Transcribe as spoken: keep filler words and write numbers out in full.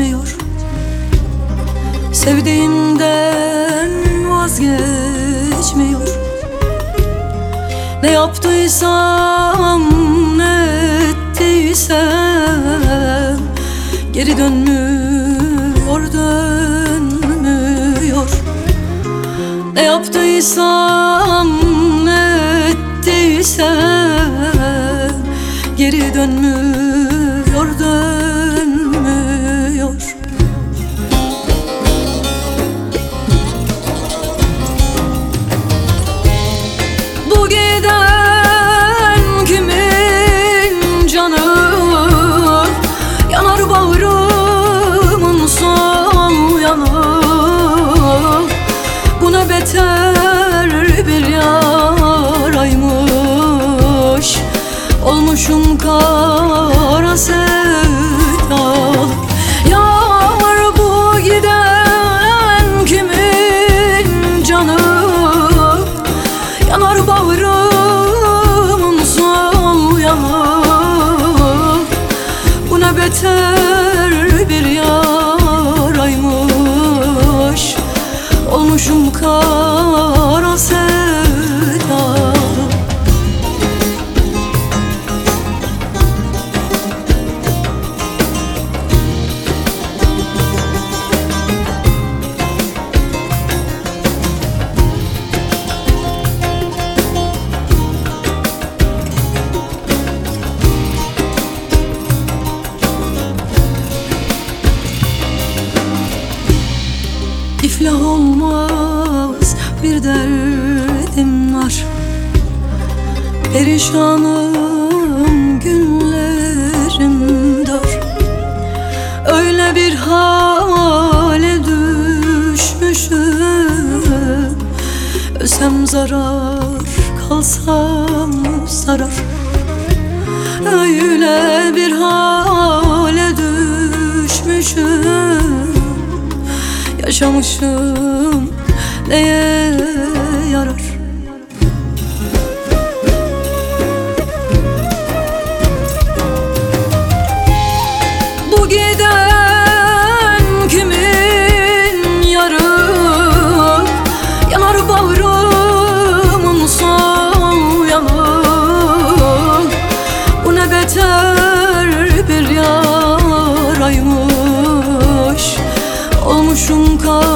geçmiyor. Sevdiğimden vazgeçmiyor. Ne yaptıysam, ne ettiysem geri dönmüyor, dönmüyor. Ne yaptıysam, ne ettiysem geri dönmüyor, dönmüyor. Bu giden kimin canı? Yanar bağrımın son yanı. Bu ne beter bir yaraymış. Olmuşum kara sevdalı. Yar bu giden kimin canı? Yanar bağrımın son yanı. Bu ne beter bir yaraymış. Olmuşum kara sevdalı. İflah olmaz bir derdim var. Perişanım, günlerim dar. Öyle bir hale düşmüşüm. Ölsem zarar, kalsam zarar. Öyle bir hale düşmüşüm. Yaşamışım, neye yarar? Bu giden kimin yarı? Yanar bağrımın son yanı. Bu ne beter bir yaraymış. Olmuşum kara